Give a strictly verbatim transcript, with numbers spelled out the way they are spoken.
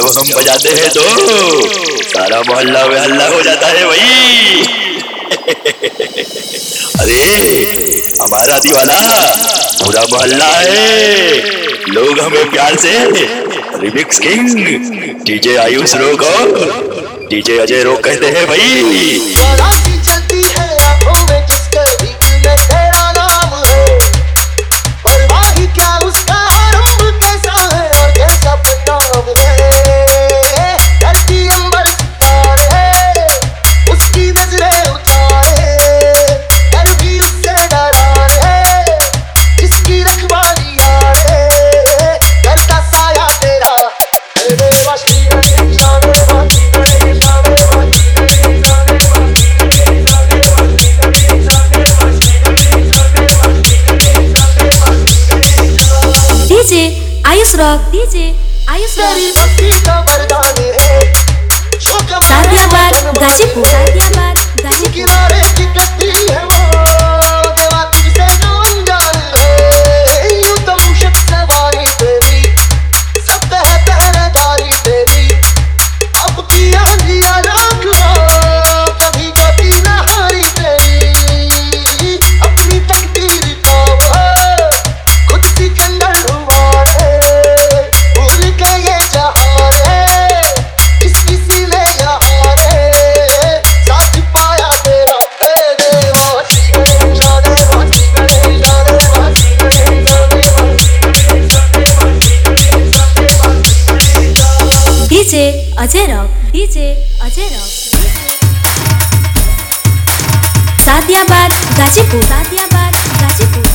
जब हम बजाते हैं तो सारा मोहल्ला में हल्ला हो जाता है भाई। अरे हमारा दीवाना पूरा मोहल्ला है, लोग हमें प्यार से रिमिक्स किंग डीजे आयुष रोक और डीजे अजय रोक कहते हैं भाई। Ayush rock DJ Ayush Sadiyabad Ghazipur Sadiyabad Ghazipur. DJ Ajay rock DJ Ajay rock Sadiyabad Ghazipur Sadiyabad Ghazipur.